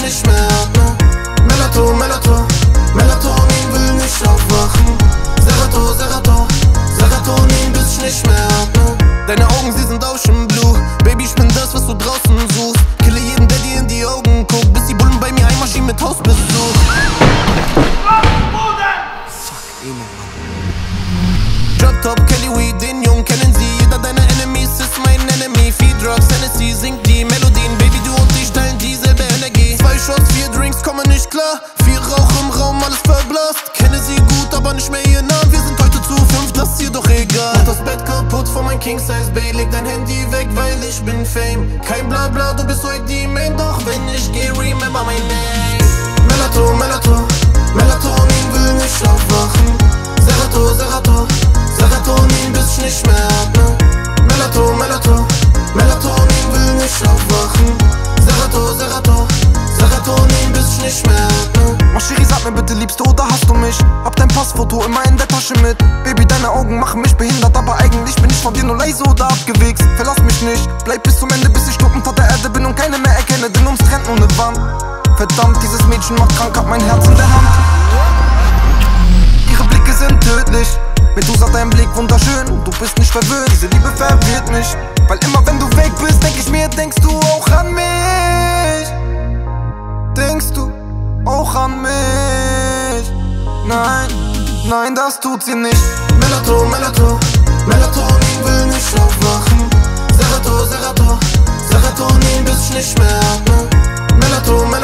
nicht mehr atmen. Melatonin will nicht aufwachen. Serotonin, bis ich nicht mehr atme. Deine Augen, sie sind Ocean-Blue. Baby, ich bin das, was du draußen suchst. Kille jeden, der dir in die Augen guckt, bis die Bullen bei mir einmarschieren mit Hausbesuch. Drop Top, Kelly Weed, den Jungen kennen sie. Jeder deiner Enemies ist mein Enemy. Feed Drugs, Hennessy, singt die Melodien. Baby, du und ich teilen dieselbe Energie. 2 Shots, 4 Drinks, kommen nicht klar. 4 Rauch im Raum, alles verblasst. Kenne sie gut, aber nicht mehr ihren Namen. Wir sind heute zu 5, das ist ihr doch egal. Mach das Bett kaputt von mein King-Size-Bait. Leg dein Handy weg, weil ich bin Fame. Kein Blabla, du bist heute die Main. Doch wenn ich geh, remember my name. Melatonin will nicht aufwachen. Serotonin, bis ich nicht mehr atme. Melatonin will nicht aufwachen. Serotonin, bis ich nicht mehr atme. Maschiri, sag mir bitte, liebst du oder hast du mich? Hab dein Passfoto immer in der Tasche mit. Baby, deine Augen machen mich behindert, aber eigentlich bin ich von dir nur leise oder abgewichst. Verlass mich nicht, bleib bis zum Ende, bis ich tot unter der Erde bin und keine mehr erkenne, denn ums trennt nur ne Wand. Verdammt, dieses Mädchen macht krank, hab mein Herz in der Hand. Ihre Blicke sind tödlich. Medusa, dein Blick wunderschön, du bist nicht verwöhnt. Diese Liebe verwirrt mich, weil immer wenn du weg bist, denk ich mir, denkst du auch an mich? Denkst du auch an mich? Nein, das tut sie nicht. Melatonin will nicht aufwachen. Serotonin, bis ich nicht mehr atme.